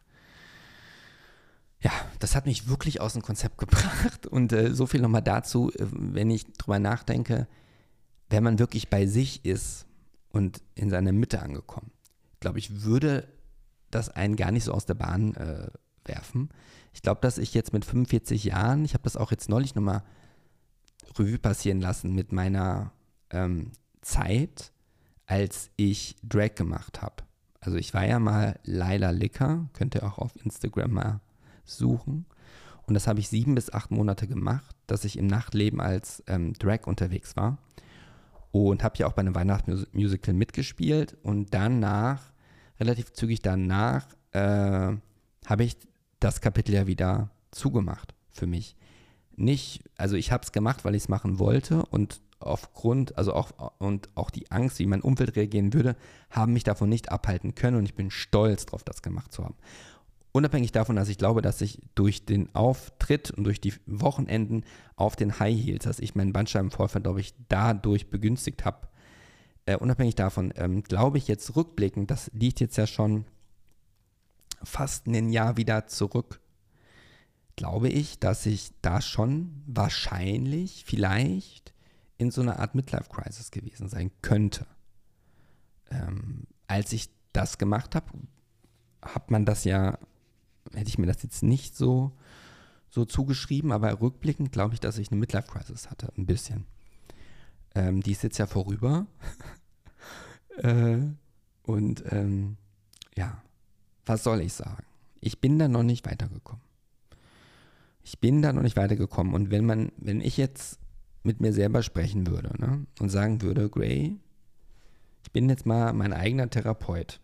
Ja, das hat mich wirklich aus dem Konzept gebracht. Und äh, so viel nochmal dazu, äh, wenn ich drüber nachdenke, wenn man wirklich bei sich ist und in seiner Mitte angekommen, glaube ich, würde das einen gar nicht so aus der Bahn äh, werfen. Ich glaube, dass ich jetzt mit fünfundvierzig Jahren, ich habe das auch jetzt neulich nochmal Revue passieren lassen mit meiner ähm, Zeit, als ich Drag gemacht habe. Also ich war ja mal Laila Licker, könnt ihr auch auf Instagram mal suchen. Und das habe ich sieben bis acht Monate gemacht, dass ich im Nachtleben als ähm, Drag unterwegs war. Und habe ja auch bei einem Weihnachtsmusical mitgespielt. Und danach relativ zügig danach äh, habe ich das Kapitel ja wieder zugemacht für mich. Nicht, also ich habe es gemacht, weil ich es machen wollte und aufgrund, also auch, und auch die Angst, wie mein Umfeld reagieren würde, haben mich davon nicht abhalten können und ich bin stolz drauf, das gemacht zu haben. unabhängig davon, dass ich glaube, dass ich durch den Auftritt und durch die Wochenenden auf den High Heels, dass ich meinen Bandscheibenvorfall, glaube ich, dadurch begünstigt habe, äh, unabhängig davon, ähm, glaube ich jetzt rückblickend, das liegt jetzt ja schon fast ein Jahr wieder zurück, glaube ich, dass ich da schon wahrscheinlich, vielleicht in so einer Art Midlife-Crisis gewesen sein könnte. Ähm, als ich das gemacht habe, hat man das ja, hätte ich mir das jetzt nicht so, so zugeschrieben, aber rückblickend glaube ich, dass ich eine Midlife-Crisis hatte, ein bisschen. Ähm, die ist jetzt ja vorüber. äh, und ähm, ja, was soll ich sagen? Ich bin da noch nicht weitergekommen. Ich bin da noch nicht weitergekommen. Und wenn man, wenn ich jetzt mit mir selber sprechen würde, ne, und sagen würde, Gray, ich bin jetzt mal mein eigener Therapeut.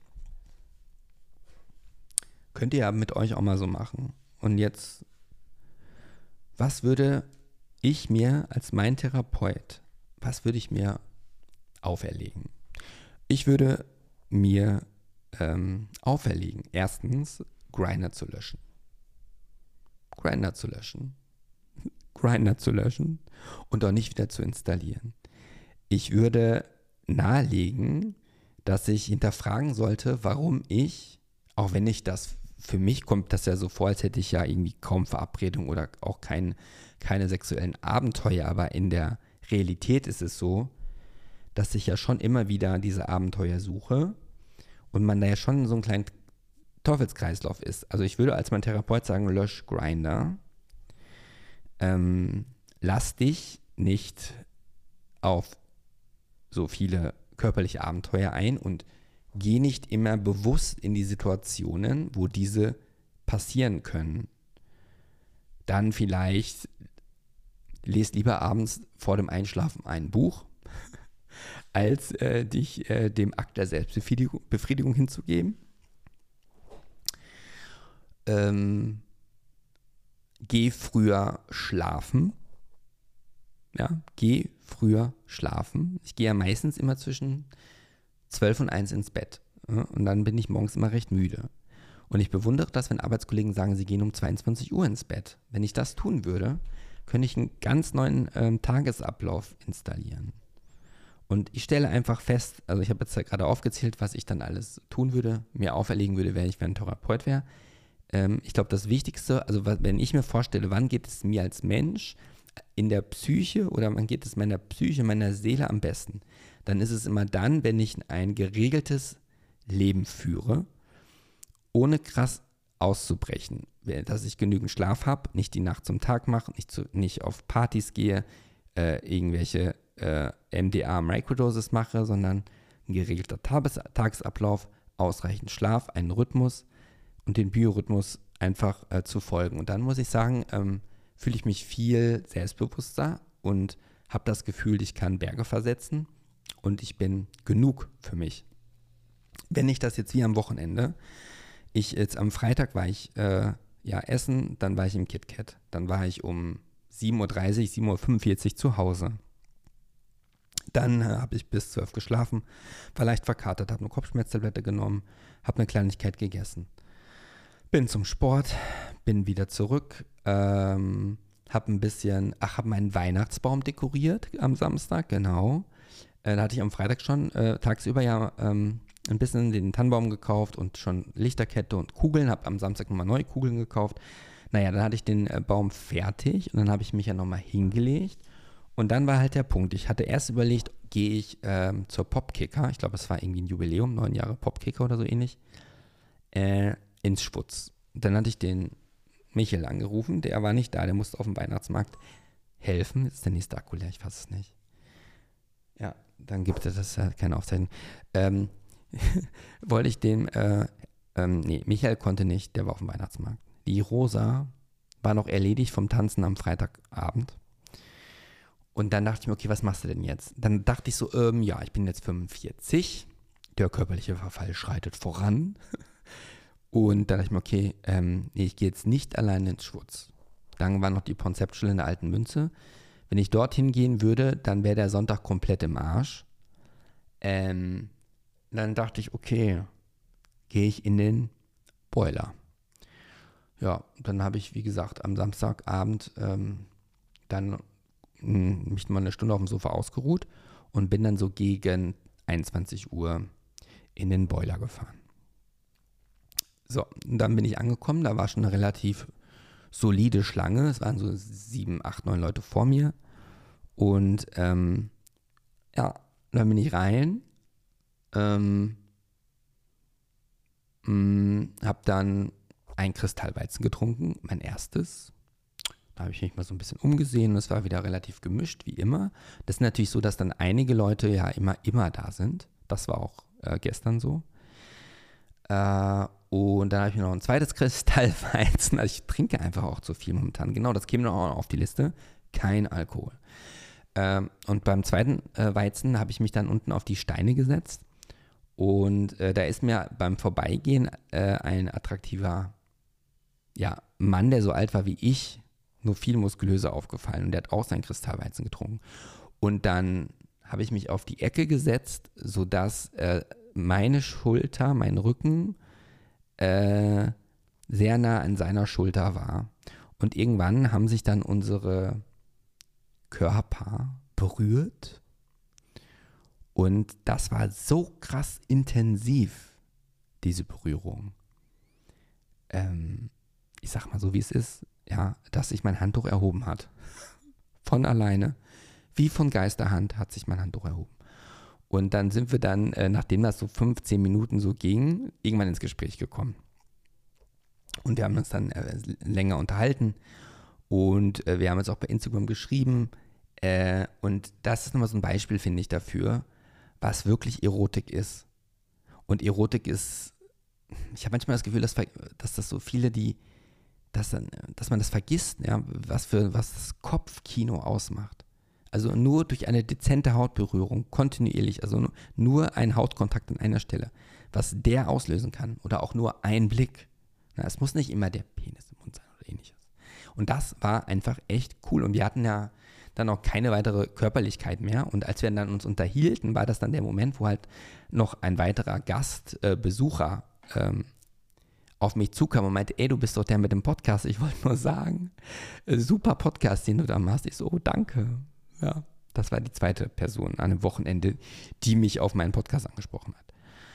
Könnt ihr ja mit euch auch mal so machen. Und jetzt, was würde ich mir als mein Therapeut, was würde ich mir auferlegen? Ich würde mir ähm, auferlegen, erstens Grindr zu löschen. Grindr zu löschen. Grindr zu löschen und auch nicht wieder zu installieren. Ich würde nahelegen, dass ich hinterfragen sollte, warum ich, auch wenn ich das, für mich kommt das ja so vor, als hätte ich ja irgendwie kaum Verabredung oder auch kein, keine sexuellen Abenteuer, aber in der Realität ist es so, dass ich ja schon immer wieder diese Abenteuer suche und man da ja schon so einen kleinen Teufelskreislauf ist. Also ich würde als mein Therapeut sagen, lösch Grindr. Ähm, lass dich nicht auf so viele körperliche Abenteuer ein und geh nicht immer bewusst in die Situationen, wo diese passieren können. Dann vielleicht lest lieber abends vor dem Einschlafen ein Buch, als äh, dich äh, dem Akt der Selbstbefriedigung Befriedigung hinzugeben. Ähm, geh früher schlafen. Ja, geh früher schlafen. Ich gehe ja meistens immer zwischen zwölf und eins ins Bett. Ja, und dann bin ich morgens immer recht müde. Und ich bewundere das, wenn Arbeitskollegen sagen, sie gehen um zweiundzwanzig Uhr ins Bett. Wenn ich das tun würde, könnte ich einen ganz neuen ähm, Tagesablauf installieren. Und ich stelle einfach fest, also ich habe jetzt ja gerade aufgezählt, was ich dann alles tun würde, mir auferlegen würde, wenn ich ein Therapeut wäre. Ähm, ich glaube, das Wichtigste, also wenn ich mir vorstelle, wann geht es mir als Mensch in der Psyche oder wann geht es meiner Psyche, meiner Seele am besten, dann ist es immer dann, wenn ich ein geregeltes Leben führe, ohne krass auszubrechen. Dass ich genügend Schlaf habe, nicht die Nacht zum Tag mache, nicht, zu, nicht auf Partys gehe, äh, irgendwelche äh, M D A-Microdoses mache, sondern ein geregelter Tages- Tagesablauf, ausreichend Schlaf, einen Rhythmus und den Biorhythmus einfach äh, zu folgen. Und dann muss ich sagen, ähm, fühle ich mich viel selbstbewusster und habe das Gefühl, ich kann Berge versetzen und ich bin genug für mich. Wenn ich das jetzt wie am Wochenende, ich jetzt am Freitag war ich äh, ja essen, dann war ich im KitKat, dann war ich um sieben Uhr dreißig, sieben Uhr fünfundvierzig zu Hause. Dann äh, habe ich bis zwölf geschlafen, war leicht verkatert, habe eine Kopfschmerztablette genommen, habe eine Kleinigkeit gegessen. Bin zum Sport, bin wieder zurück, ähm, habe ein bisschen, ach, habe meinen Weihnachtsbaum dekoriert am Samstag, genau. Äh, da hatte ich am Freitag schon äh, tagsüber ja ähm, ein bisschen den Tannenbaum gekauft und schon Lichterkette und Kugeln, habe am Samstag nochmal neue Kugeln gekauft. Naja, dann hatte ich den äh, Baum fertig und dann habe ich mich ja nochmal hingelegt. Und dann war halt der Punkt, ich hatte erst überlegt, gehe ich ähm, zur Popkicker, ich glaube, es war irgendwie ein Jubiläum, neun Jahre Popkicker oder so ähnlich, äh, ins Schwutz. Dann hatte ich den Michael angerufen, der war nicht da, der musste auf dem Weihnachtsmarkt helfen. Jetzt ist der nächste Akku leer, ich fasse es nicht. Ja, dann gibt es das ja keine Aufzeichnung. Ähm, wollte ich dem, äh, ähm, nee, Michael konnte nicht, der war auf dem Weihnachtsmarkt. Die Rosa war noch erledigt vom Tanzen am Freitagabend. Und dann dachte ich mir, okay, was machst du denn jetzt? Dann dachte ich so, ähm, ja, ich bin jetzt fünfundvierzig, der körperliche Verfall schreitet voran. Und dann dachte ich mir, okay, ähm, nee, ich gehe jetzt nicht alleine ins Schwutz. Dann war noch die Conceptual in der alten Münze. Wenn ich dorthin gehen würde, dann wäre der Sonntag komplett im Arsch. Ähm, dann dachte ich, okay, gehe ich in den Boiler. ja, dann habe ich, wie gesagt, am Samstagabend ähm, dann mh, mich mal eine Stunde auf dem Sofa ausgeruht und bin dann so gegen einundzwanzig Uhr in den Boiler gefahren. So, und dann bin ich angekommen, da war schon eine relativ solide Schlange. Es waren so sieben, acht, neun Leute vor mir. Und ähm, ja, dann bin ich rein, ähm, habe dann ein Kristallweizen getrunken, mein erstes. Da habe ich mich mal so ein bisschen umgesehen und es war wieder relativ gemischt, wie immer. Das ist natürlich so, dass dann einige Leute ja immer, immer da sind. Das war auch äh, gestern so. Äh, und dann habe ich mir noch ein zweites Kristallweizen. Also ich trinke einfach auch zu viel momentan. Genau, das käme noch auf die Liste. Kein Alkohol. Ähm, und beim zweiten äh, Weizen habe ich mich dann unten auf die Steine gesetzt. Und äh, da ist mir beim Vorbeigehen äh, ein attraktiver ja, Mann, der so alt war wie ich, nur viel muskulöser aufgefallen. Und der hat auch seinen Kristallweizen getrunken. Und dann habe ich mich auf die Ecke gesetzt, sodass äh, meine Schulter, mein Rücken äh, sehr nah an seiner Schulter war. Und irgendwann haben sich dann unsere Körper berührt. Und das war so krass intensiv, diese Berührung. Ähm, ich sag mal so, wie es ist, ja, dass sich mein Handtuch erhoben hat. Von alleine. Wie von Geisterhand hat sich mein Handtuch erhoben. Und dann sind wir dann, äh, nachdem das so fünfzehn Minuten so ging, irgendwann ins Gespräch gekommen. Und wir haben uns dann äh, länger unterhalten. Und äh, wir haben uns auch bei Instagram geschrieben. Äh, und das ist nochmal so ein Beispiel, finde ich, dafür, was wirklich Erotik ist. Und Erotik ist, ich habe manchmal das Gefühl, dass, dass das so viele, die, dass, dann, dass man das vergisst, ja, was für was das Kopfkino ausmacht. Also nur durch eine dezente Hautberührung, kontinuierlich, also nur, nur ein Hautkontakt an einer Stelle, was der auslösen kann. Oder auch nur ein Blick. Na, es muss nicht immer der Penis im Mund sein oder ähnliches. Und das war einfach echt cool. Und wir hatten ja dann auch keine weitere Körperlichkeit mehr. Und als wir dann uns unterhielten, war das dann der Moment, wo halt noch ein weiterer Gast, äh, Besucher, ähm, auf mich zukam und meinte, ey, du bist doch der mit dem Podcast. Ich wollte nur sagen, äh, super Podcast, den du da machst. Ich so, oh, danke. Ja, das war die zweite Person an einem Wochenende, die mich auf meinen Podcast angesprochen hat.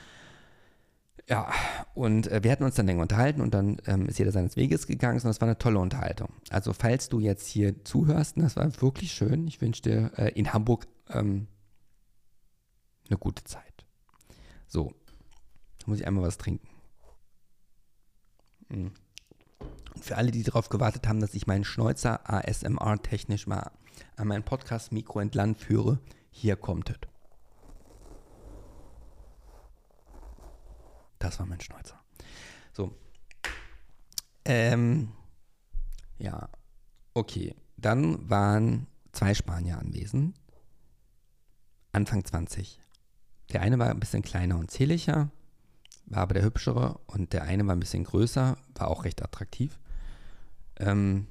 Ja, und äh, wir hatten uns dann länger unterhalten und dann ähm, ist jeder seines Weges gegangen und das war eine tolle Unterhaltung. Also falls du jetzt hier zuhörst, das war wirklich schön. Ich wünsche dir äh, in Hamburg ähm, eine gute Zeit. So, da muss ich einmal was trinken. Mhm. Und für alle, die darauf gewartet haben, dass ich meinen Schnäuzer A S M R-technisch mal an mein Podcast-Mikro entlang führe, hier kommt es. Das war mein Schnäuzer. So. Ähm, ja, okay. Dann waren zwei Spanier anwesend. Anfang zwanzig. Der eine war ein bisschen kleiner und zierlicher, war aber der hübschere. Und der eine war ein bisschen größer, war auch recht attraktiv. Ähm,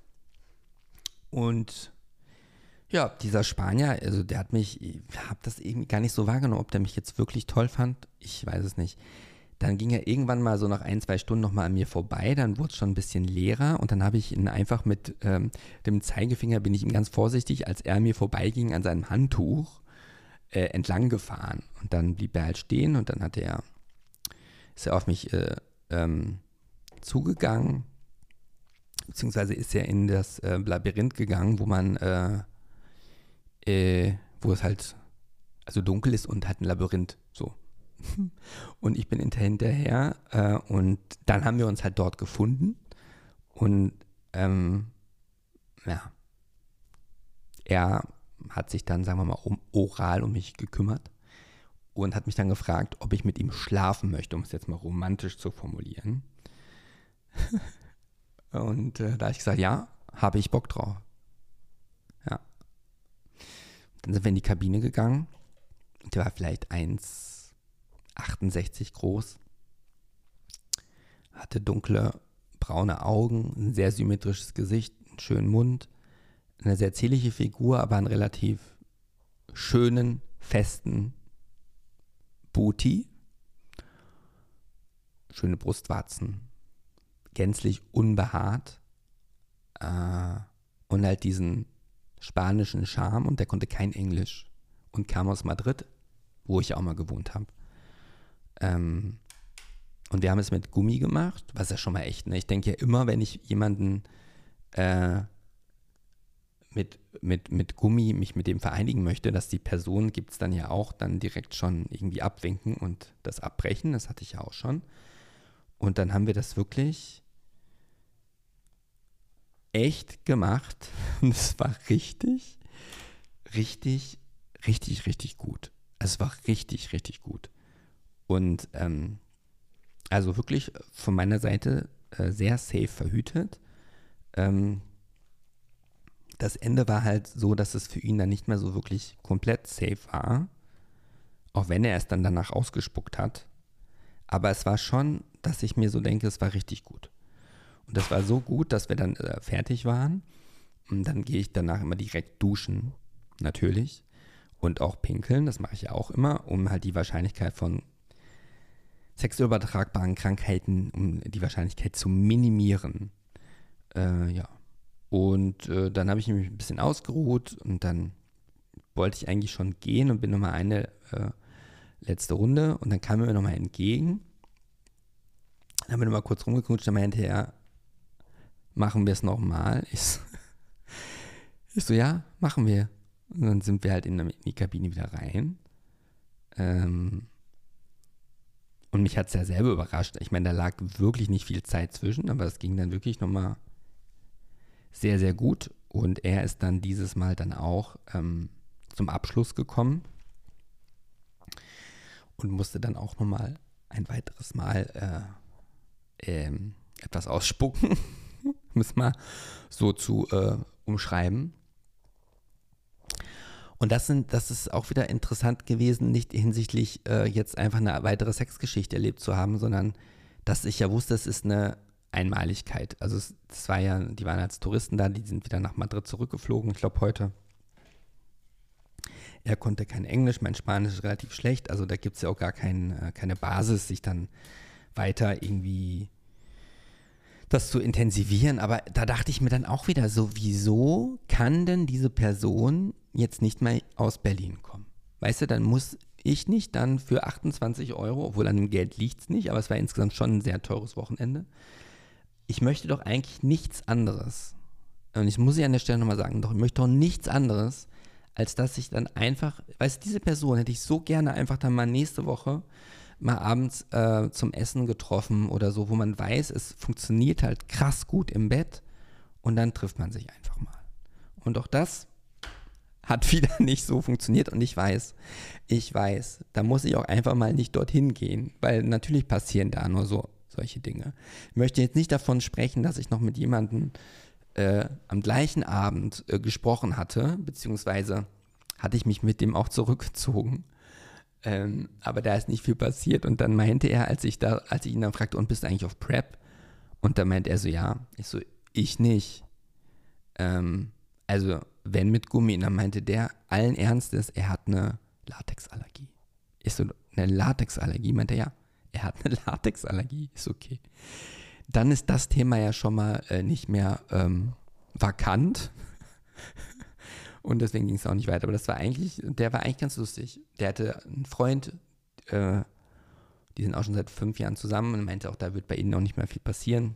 und ja, dieser Spanier, also der hat mich, ich habe das irgendwie gar nicht so wahrgenommen, ob der mich jetzt wirklich toll fand. Ich weiß es nicht. Dann ging er irgendwann mal so nach ein, zwei Stunden nochmal an mir vorbei, dann wurde es schon ein bisschen leerer und dann habe ich ihn einfach mit ähm, dem Zeigefinger, bin ich ihm ganz vorsichtig, als er mir vorbeiging, an seinem Handtuch äh, entlang gefahren. Und dann blieb er halt stehen und dann hat er, ist er auf mich äh, ähm, zugegangen, beziehungsweise ist er in das äh, Labyrinth gegangen, wo man, äh, äh, wo es halt, also dunkel ist und hat ein Labyrinth, so. Und ich bin hinterher äh, und dann haben wir uns halt dort gefunden und ähm, ja, er hat sich dann, sagen wir mal, um, oral um mich gekümmert und hat mich dann gefragt, ob ich mit ihm schlafen möchte, um es jetzt mal romantisch zu formulieren. Und äh, da habe ich gesagt, ja, habe ich Bock drauf. Ja. Dann sind wir in die Kabine gegangen. Der war vielleicht eins achtundsechzig groß, hatte dunkle, braune Augen, ein sehr symmetrisches Gesicht, einen schönen Mund, eine sehr zierliche Figur, aber einen relativ schönen, festen Booty, schöne Brustwarzen, gänzlich unbehaart äh, und halt diesen spanischen Charme, und der konnte kein Englisch und kam aus Madrid, wo ich auch mal gewohnt habe. Ähm, und wir haben es mit Gummi gemacht, was ja schon mal echt, ne? Ich denke ja immer, wenn ich jemanden äh, mit, mit, mit Gummi mich mit dem vereinigen möchte, dass die Person gibt es dann ja auch dann direkt schon irgendwie abwinken und das abbrechen, das hatte ich ja auch schon. Und dann haben wir das wirklich echt gemacht und es war richtig, richtig, richtig, richtig gut. Es war richtig, richtig gut. Und ähm, also wirklich von meiner Seite äh, sehr safe verhütet. Ähm, das Ende war halt so, dass es für ihn dann nicht mehr so wirklich komplett safe war, auch wenn er es dann danach ausgespuckt hat. Aber es war schon, dass ich mir so denke, es war richtig gut. Und das war so gut, dass wir dann äh, fertig waren. Und dann gehe ich danach immer direkt duschen, natürlich. Und auch pinkeln, das mache ich ja auch immer, um halt die Wahrscheinlichkeit von sexuell übertragbaren Krankheiten, um die Wahrscheinlichkeit zu minimieren. Äh, ja. Und äh, dann habe ich mich ein bisschen ausgeruht und dann wollte ich eigentlich schon gehen und bin nochmal eine äh, letzte Runde und dann kam er mir nochmal entgegen. Dann haben wir nochmal kurz rumgeknutscht, dann meinte er, machen wir es nochmal? Ich, so, ich so, ja, machen wir. Und dann sind wir halt in, in die Kabine wieder rein. Ähm, und mich hat es ja selber überrascht. Ich meine, da lag wirklich nicht viel Zeit zwischen, aber es ging dann wirklich nochmal sehr, sehr gut. Und er ist dann dieses Mal dann auch ähm, zum Abschluss gekommen und musste dann auch nochmal ein weiteres Mal äh, ähm, etwas ausspucken, um es mal so zu äh, umschreiben. Und das, sind, das ist auch wieder interessant gewesen, nicht hinsichtlich äh, jetzt einfach eine weitere Sexgeschichte erlebt zu haben, sondern dass ich ja wusste, es ist eine Einmaligkeit. Also es, das war ja, die waren als Touristen da, die sind wieder nach Madrid zurückgeflogen, ich glaube heute. Er konnte kein Englisch, mein Spanisch ist relativ schlecht, also da gibt es ja auch gar kein, äh, keine Basis, sich dann weiter irgendwie das zu intensivieren. Aber da dachte ich mir dann auch wieder so, wieso kann denn diese Person jetzt nicht mal aus Berlin kommen? Weißt du, dann muss ich nicht dann für achtundzwanzig Euro, obwohl an dem Geld liegt es nicht, aber es war insgesamt schon ein sehr teures Wochenende. Ich möchte doch eigentlich nichts anderes. Und ich muss ja an der Stelle nochmal sagen, doch, ich möchte doch nichts anderes, als dass ich dann einfach, weißt du, diese Person hätte ich so gerne einfach dann mal nächste Woche mal abends äh, zum Essen getroffen oder so, wo man weiß, es funktioniert halt krass gut im Bett und dann trifft man sich einfach mal. Und auch das hat wieder nicht so funktioniert und ich weiß, ich weiß, da muss ich auch einfach mal nicht dorthin gehen, weil natürlich passieren da nur so solche Dinge. Ich möchte jetzt nicht davon sprechen, dass ich noch mit jemandem äh, am gleichen Abend äh, gesprochen hatte, beziehungsweise hatte ich mich mit dem auch zurückgezogen. Ähm, aber da ist nicht viel passiert und dann meinte er, als ich da, als ich ihn dann fragte, und bist du eigentlich auf Prep? Und dann meinte er so, ja. Ich so, ich nicht. Ähm, also, wenn mit Gummi. Und dann meinte der allen Ernstes, er hat eine Latexallergie. Ich so, eine Latexallergie? Meinte er, ja. Er hat eine Latexallergie. Ist okay. Dann ist das Thema ja schon mal äh, nicht mehr ähm, vakant. Und deswegen ging es auch nicht weiter. Aber das war eigentlich, der war eigentlich ganz lustig. Der hatte einen Freund, äh, die sind auch schon seit fünf Jahren zusammen und meinte auch, da wird bei ihnen auch nicht mehr viel passieren.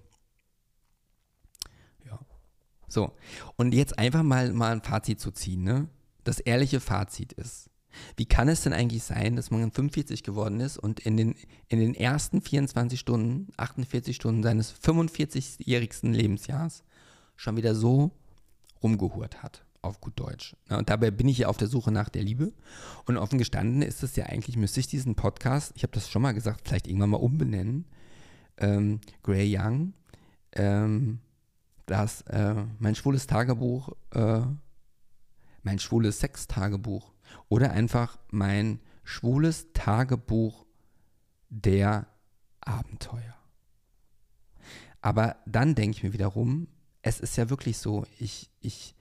Ja. So. Und jetzt einfach mal, mal ein Fazit zu ziehen, ne? Das ehrliche Fazit ist, wie kann es denn eigentlich sein, dass man fünfundvierzig geworden ist und in den, in den ersten vierundzwanzig Stunden, achtundvierzig Stunden seines fünfundvierzig-jährigsten Lebensjahres schon wieder so rumgehurt hat? Auf gut Deutsch. Und dabei bin ich ja auf der Suche nach der Liebe. Und offen gestanden ist es ja eigentlich, müsste ich diesen Podcast, ich habe das schon mal gesagt, vielleicht irgendwann mal umbenennen. Ähm, Grey Young, ähm, das, äh, mein schwules Tagebuch, äh, mein schwules Sex-Tagebuch. Oder einfach mein schwules Tagebuch der Abenteuer. Aber dann denke ich mir wiederum, es ist ja wirklich so, ich, ich,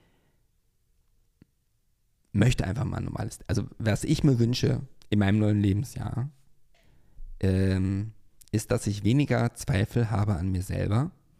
möchte einfach mal ein normales, also was ich mir wünsche in meinem neuen Lebensjahr, ähm, ist, dass ich weniger Zweifel habe an mir selber,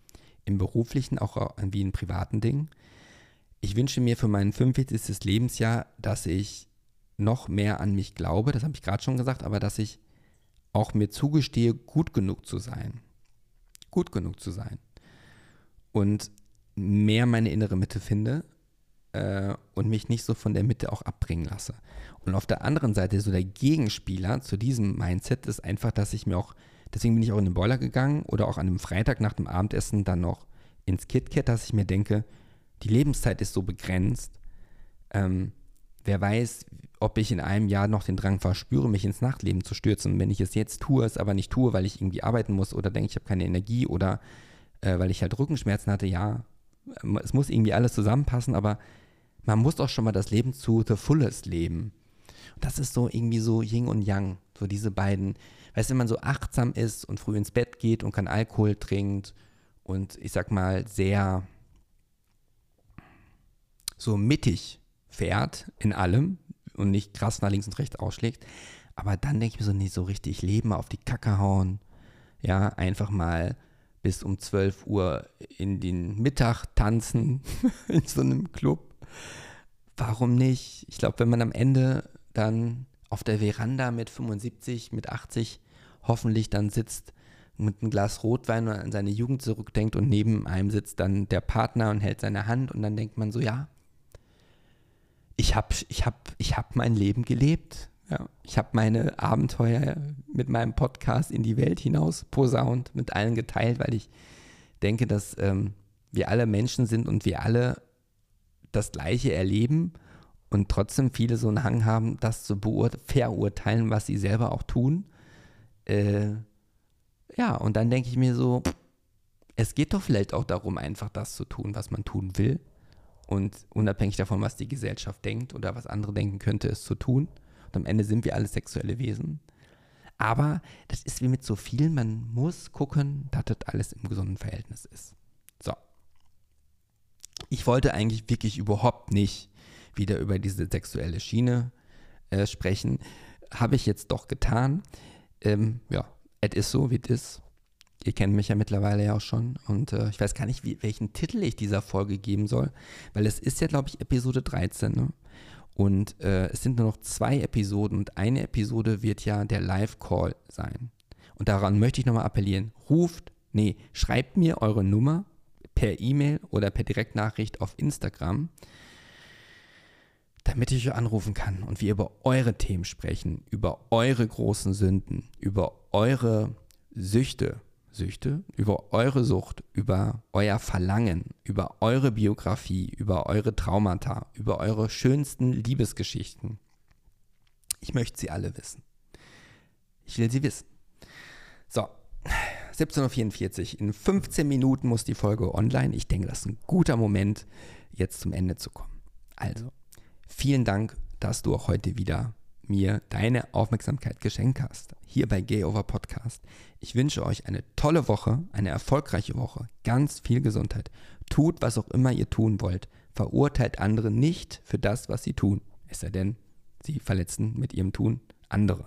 im beruflichen, auch wie in privaten Dingen. Ich wünsche mir für mein fünfundvierzigsten Lebensjahr, dass ich noch mehr an mich glaube, das habe ich gerade schon gesagt, aber dass ich auch mir zugestehe, gut genug zu sein. Gut genug zu sein. Und mehr meine innere Mitte finde äh, und mich nicht so von der Mitte auch abbringen lasse. Und auf der anderen Seite, so der Gegenspieler zu diesem Mindset ist einfach, dass ich mir auch, deswegen bin ich auch in den Boiler gegangen oder auch an einem Freitag nach dem Abendessen dann noch ins KitKat, dass ich mir denke, die Lebenszeit ist so begrenzt, ähm, wer weiß, ob ich in einem Jahr noch den Drang verspüre, mich ins Nachtleben zu stürzen. Und wenn ich es jetzt tue, es aber nicht tue, weil ich irgendwie arbeiten muss oder denke, ich habe keine Energie oder äh, weil ich halt Rückenschmerzen hatte, ja, es muss irgendwie alles zusammenpassen, aber man muss doch schon mal das Leben zu the fullest leben. Und das ist so irgendwie so Yin und Yang, so diese beiden, weißt du, wenn man so achtsam ist und früh ins Bett geht und kein Alkohol trinkt und ich sag mal sehr so mittig fährt in allem und nicht krass nach links und rechts ausschlägt, aber dann denke ich mir so, nee, so richtig leben, auf die Kacke hauen, ja, einfach mal bis um zwölf Uhr in den Mittag tanzen in so einem Club. Warum nicht? Ich glaube, wenn man am Ende dann auf der Veranda mit fünfundsiebzig, mit achtzig hoffentlich dann sitzt, mit einem Glas Rotwein und an seine Jugend zurückdenkt und neben einem sitzt dann der Partner und hält seine Hand und dann denkt man so, ja, ich habe ich hab, ich hab mein Leben gelebt. Ja, ich habe meine Abenteuer mit meinem Podcast in die Welt hinaus posaunt, mit allen geteilt, weil ich denke, dass ähm, wir alle Menschen sind und wir alle das Gleiche erleben und trotzdem viele so einen Hang haben, das zu beurt- verurteilen, was sie selber auch tun. Äh, ja, und dann denke ich mir so, es geht doch vielleicht auch darum, einfach das zu tun, was man tun will. Und unabhängig davon, was die Gesellschaft denkt oder was andere denken könnte, es zu tun. Und am Ende sind wir alle sexuelle Wesen. Aber das ist wie mit so vielen, man muss gucken, dass das alles im gesunden Verhältnis ist. So. Ich wollte eigentlich wirklich überhaupt nicht wieder über diese sexuelle Schiene äh, sprechen. Habe ich jetzt doch getan. Ähm, ja, es ist so, wie es ist. Ihr kennt mich ja mittlerweile ja auch schon und äh, ich weiß gar nicht, wie, welchen Titel ich dieser Folge geben soll, weil es ist ja, glaube ich, Episode dreizehn, ne? Und äh, es sind nur noch zwei Episoden und eine Episode wird ja der Live-Call sein. Und daran möchte ich nochmal appellieren. Ruft, nee, schreibt mir eure Nummer per E-Mail oder per Direktnachricht auf Instagram, damit ich euch anrufen kann und wir über eure Themen sprechen, über eure großen Sünden, über eure Süchte, Süchte, über eure Sucht, über euer Verlangen, über eure Biografie, über eure Traumata, über eure schönsten Liebesgeschichten. Ich möchte sie alle wissen. Ich will sie wissen. So, siebzehn Uhr vierundvierzig. In fünfzehn Minuten muss die Folge online. Ich denke, das ist ein guter Moment, jetzt zum Ende zu kommen. Also, vielen Dank, dass du auch heute wieder mir deine Aufmerksamkeit geschenkt hast, hier bei Gay Over Podcast. Ich wünsche euch eine tolle Woche, eine erfolgreiche Woche, ganz viel Gesundheit. Tut, was auch immer ihr tun wollt. Verurteilt andere nicht für das, was sie tun. Es sei denn, sie verletzen mit ihrem Tun andere.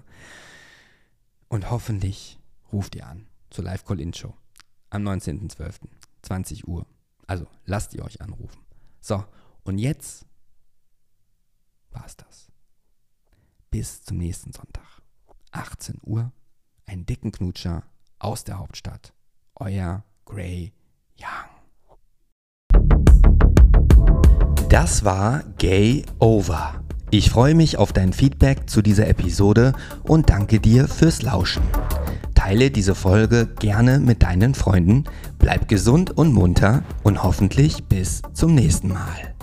Und hoffentlich ruft ihr an zur Live-Call-In-Show am neunzehnten zwölften zwanzig Uhr. Also lasst ihr euch anrufen. So, und jetzt war's das. Bis zum nächsten Sonntag, achtzehn Uhr, einen dicken Knutscher aus der Hauptstadt. Euer Gray Young. Das war Gay Over. Ich freue mich auf dein Feedback zu dieser Episode und danke dir fürs Lauschen. Teile diese Folge gerne mit deinen Freunden, bleib gesund und munter und hoffentlich bis zum nächsten Mal.